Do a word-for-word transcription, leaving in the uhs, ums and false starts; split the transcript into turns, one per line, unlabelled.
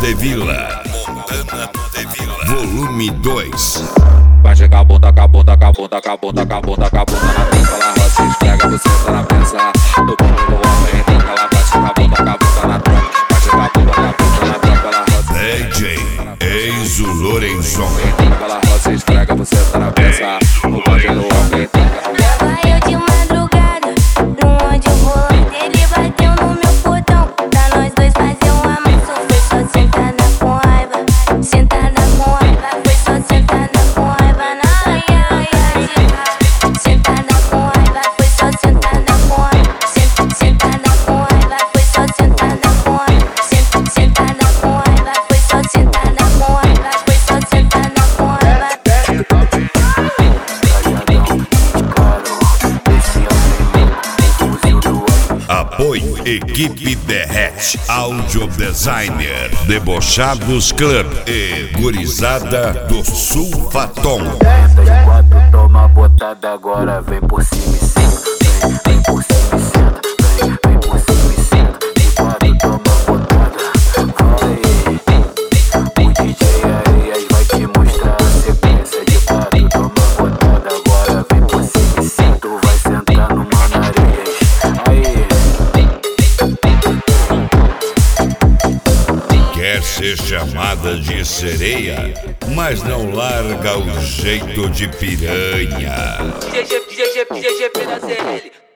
de Vila. Montana de Vila. Volume dois.
Vai chegar a bunda, com a bunda, com a bunda, com a bunda, com a bunda, com a bunda na pica, ela roça, esfrega, você tá na peça. No pulo do homem, então ela bate com a bunda, com a bunda na troca. Vai chegar a bunda, com a bunda na troca, ela roça.
D J Enzo Lorenzon.
Então ela roça, esfrega, você tá na peça. No pulo do homem,
Tava eu de madrugada, no onde o volante ele bateu no meu portão. Pra nós dois fazer um amasso, foi só sentada com raiva. Sentada com raiva, foi só sentada com raiva. Na ai, ai, ai, sentada com raiva, foi só sentada com raiva. Sentada com raiva, foi só sentada com raiva. Sentada com raiva, foi só sentada com raiva. Foi só sentada com raiva.
Apoio Equipe Derrete, Audio Designer, Debochados Club e Gurizada do Sulfatom.
Senta de quatro, toma botada, agora vem por cima e senta. Vem, vem por cima e senta. Vem, vem por cima e senta. De quatro, toma botada. Vai, o D J Areias vai te mostrar a sequência. De quatro, toma botada, agora vem por cima e senta. Tu vai sentar no Manareias. Aí.
Quer ser chamada de sereia, mas não larga o jeito de piranha.
G G, G G, G G, P da C L.